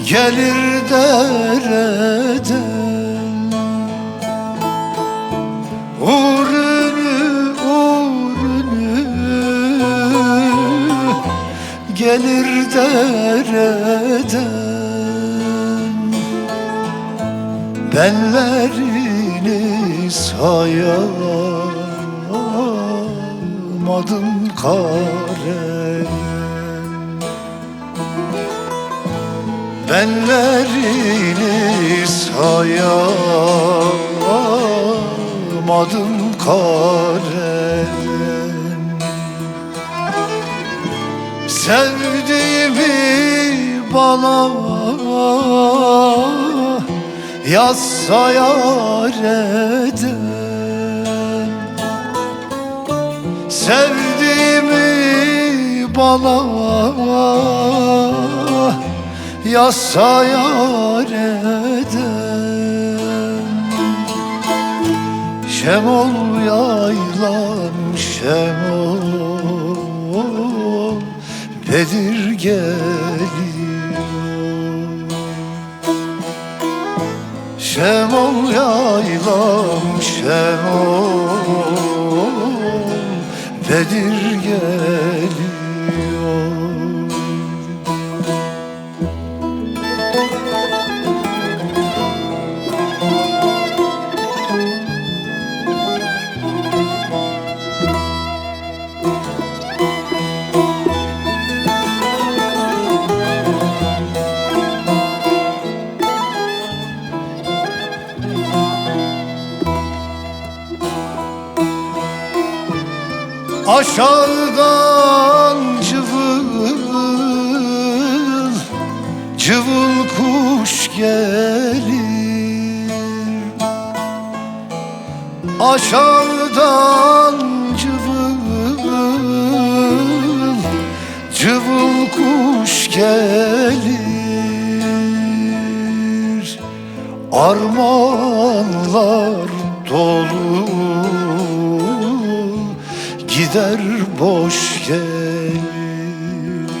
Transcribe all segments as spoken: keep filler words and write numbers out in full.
gelir dereden. Uğrunu uğrunu gelir dereden. Benlerini sayamadım kare. Benlerini sayamadım karen. Sevdiğimi bana yazsa yar eden. Sevdiğimi bana yazsa yar eden. Şemol yaylam şemol Bedir geliyor. Şemol yaylam şemol Bedir geliyor. Aşağıdan cıvıl cıvıl kuş gelir. Aşağıdan cıvıl cıvıl kuş gelir. Armağanlar dolu gider boş gelir.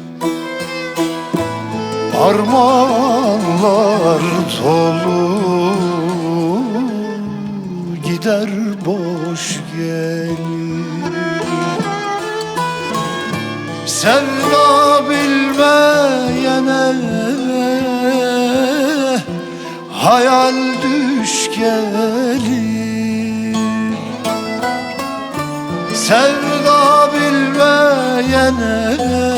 Armağanlar dolu gider boş gelir. Sevda bilmeyene hayal düş gelir. Sevda bilmeyene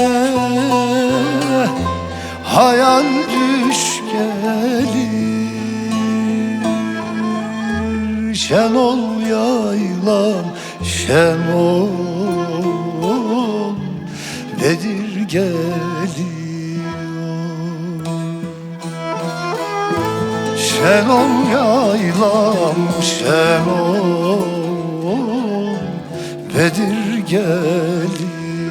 hayal düş gelir. Şenol yaylam şenol Bedir geliyor. Şenol yaylam şenol Bedir geliyor.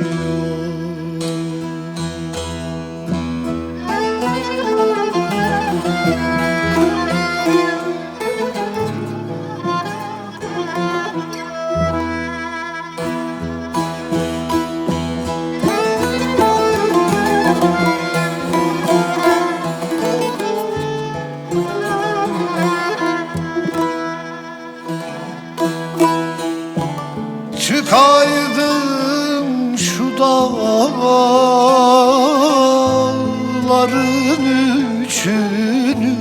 Çıkaydım şu dağların üçünü.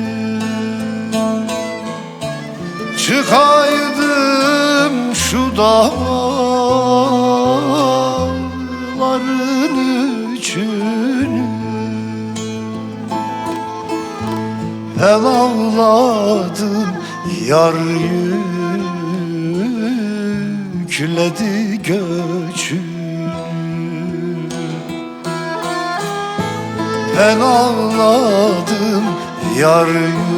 Çıkaydım şu dağların üçünü. Ben ağladım yar yükledi göçünü. Ben ağladım yar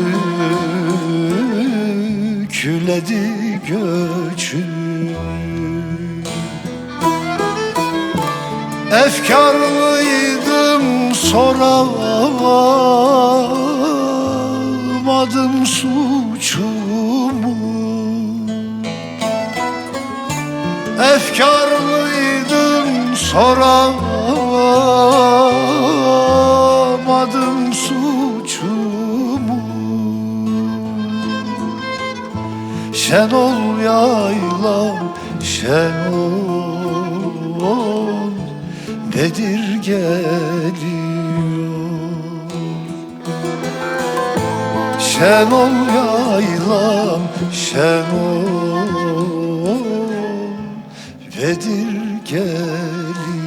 yükledi göçünü. Efkarlıydım soramadım suçumu. Efkarlıydım soramadım Şen ol yaylam, şen ol, Bedir geliyor. Şen ol yaylam, şen ol, Bedir geliyor.